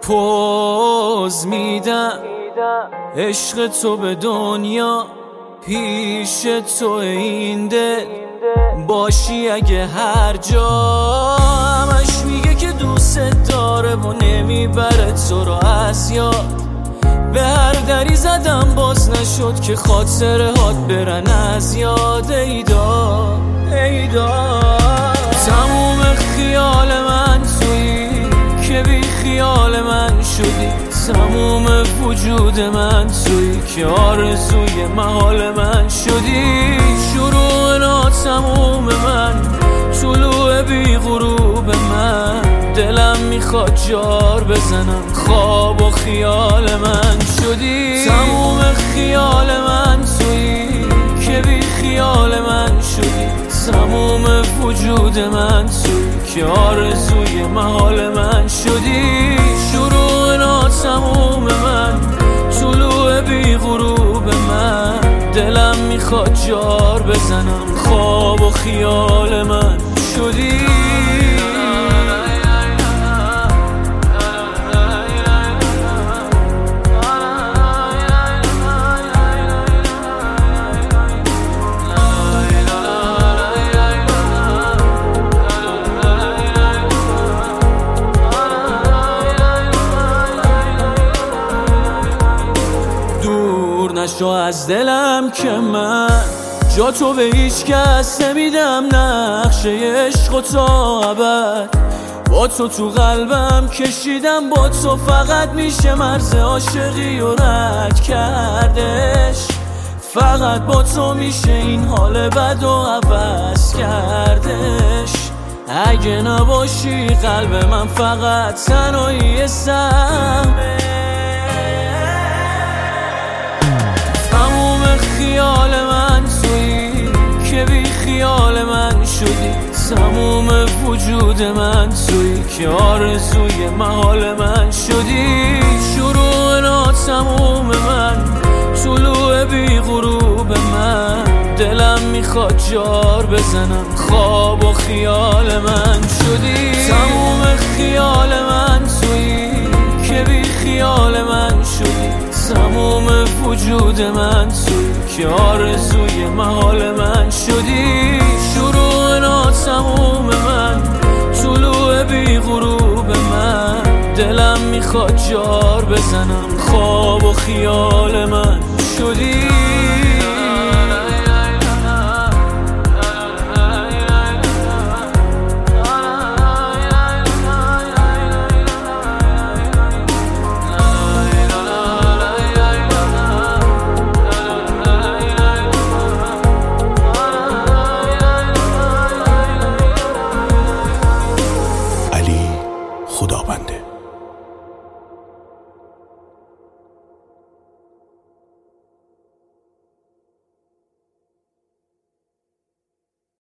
پوز میدم عشق تو به دنیا، پیش تو این دل باشی اگه هر جا. همش میگه که دوست داره و نمیبره تو رو از یاد. به هر دری زدم باز نشد که خاطره هات برن از یاد. ایدا تموم خیال من تویی که بی خیال من شدی. تموم وجود من تویی که آرزوی محال من شدی. شروع ناتموم من، طلوع بی غروب من. دلم میخواد جار بزنم، خواب و خیال من شدی. تموم خیال من تویی که بی خیال من شدی. تموم وجود من تویی که آرزوی محال من شدی. شروع ناتموم من، طلوع بی غروب من. دلم میخواد جار بزنم، خواب و خیال من شدی. نشو از دلم که من جا تو به هیچ کس نمیدم. نقشه عشق و تا ابد با تو قلبم کشیدم. با تو فقط میشه مرز عاشقی و رد کردش. فقط با تو میشه این حال بد و عوض کردش. اگه نباشی قلب من فقط تنهایی سمه. خیال من تویی که بی خیال من شدی. تموم وجود من تویی که آرزوی محال من شدی. شروع ناتموم من، طلوع بی غروب من. دلم میخواد جار بزنم، خواب و خیال من شدی. تموم خیال من تویی که بی خیال من شدی. تموم وجود من تویی که آرزوی محال من شدی. شروع ناتموم من، طلوع بی غروب من. دلم میخواد جار بزنم، خواب و خیال من شدی.